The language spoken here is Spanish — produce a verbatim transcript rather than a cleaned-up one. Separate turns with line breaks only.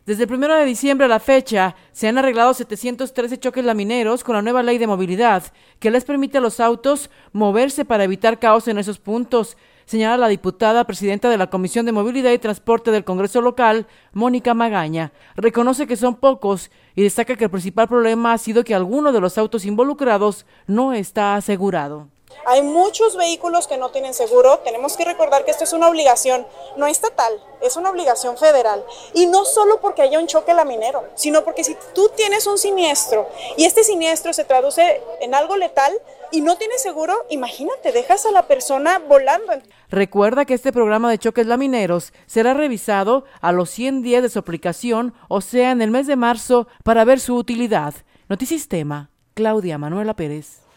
Desde el primero de diciembre a la fecha, se han arreglado setecientos trece choques lamineros con la nueva ley de movilidad, que les permite a los autos moverse para evitar caos en esos puntos, señala la diputada presidenta de la Comisión de Movilidad y Transporte del Congreso local, Mónica Magaña. Reconoce que son pocos y destaca que el principal problema ha sido que alguno de los autos involucrados no está asegurado.
Hay muchos vehículos que no tienen seguro. Tenemos que recordar que esto es una obligación no estatal, es una obligación federal. Y no solo porque haya un choque laminero, sino porque si tú tienes un siniestro y este siniestro se traduce en algo letal y no tienes seguro, imagínate, dejas a la persona volando.
Recuerda que este programa de choques lamineros será revisado a los cien días de su aplicación, o sea, en el mes de marzo, para ver su utilidad. Notisistema, Claudia Manuela Pérez.